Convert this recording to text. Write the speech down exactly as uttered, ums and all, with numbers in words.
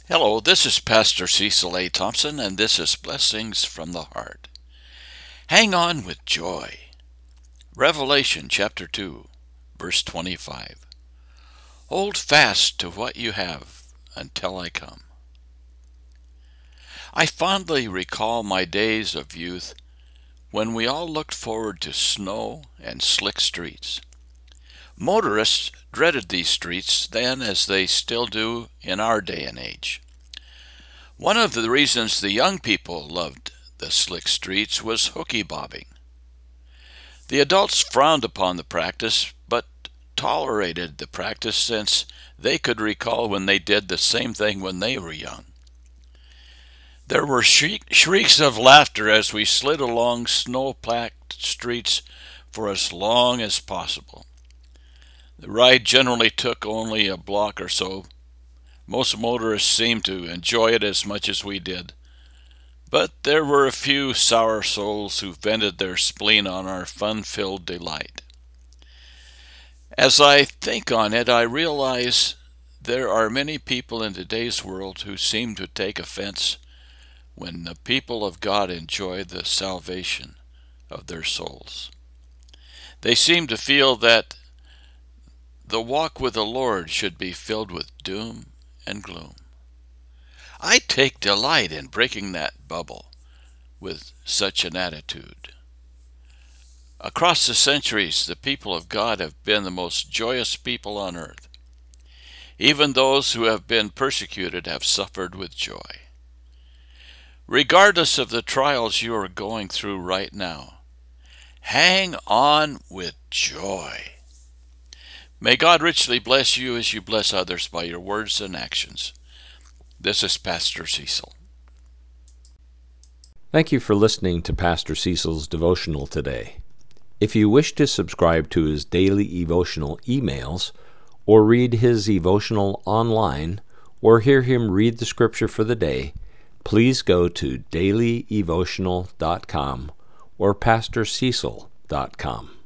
Hello, this is Pastor Cecil A. Thompson, and this is Blessings from the Heart. Hang on with joy. Revelation chapter two, verse twenty-five. Hold fast to what you have until I come. I fondly recall my days of youth when we all looked forward to snow and slick streets. Motorists dreaded these streets then as they still do in our day and age. One of the reasons the young people loved the slick streets was hooky bobbing. The adults frowned upon the practice, but tolerated the practice since they could recall when they did the same thing when they were young. There were shriek, shrieks of laughter as we slid along snow-packed streets for as long as possible. The ride generally took only a block or so. Most motorists seemed to enjoy it as much as we did, but there were a few sour souls who vented their spleen on our fun-filled delight. As I think on it, I realize there are many people in today's world who seem to take offense when the people of God enjoy the salvation of their souls. They seem to feel that the walk with the Lord should be filled with doom and gloom. I take delight in breaking that bubble with such an attitude. Across the centuries, the people of God have been the most joyous people on earth. Even those who have been persecuted have suffered with joy. Regardless of the trials you are going through right now, hang on with joy. May God richly bless you as you bless others by your words and actions. This is Pastor Cecil. Thank you for listening to Pastor Cecil's devotional today. If you wish to subscribe to his daily devotional emails, or read his devotional online, or hear him read the scripture for the day, please go to daily devotional dot com or pastor cecil dot com.